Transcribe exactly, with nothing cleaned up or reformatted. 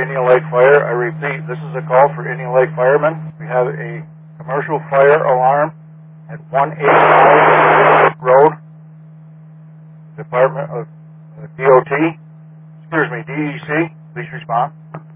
Indian Lake Fire. I repeat, this is a call for Indian Lake firemen. We have a commercial fire alarm at one eighty-five Road, Department of uh, D O T, excuse me, D E C. Please respond.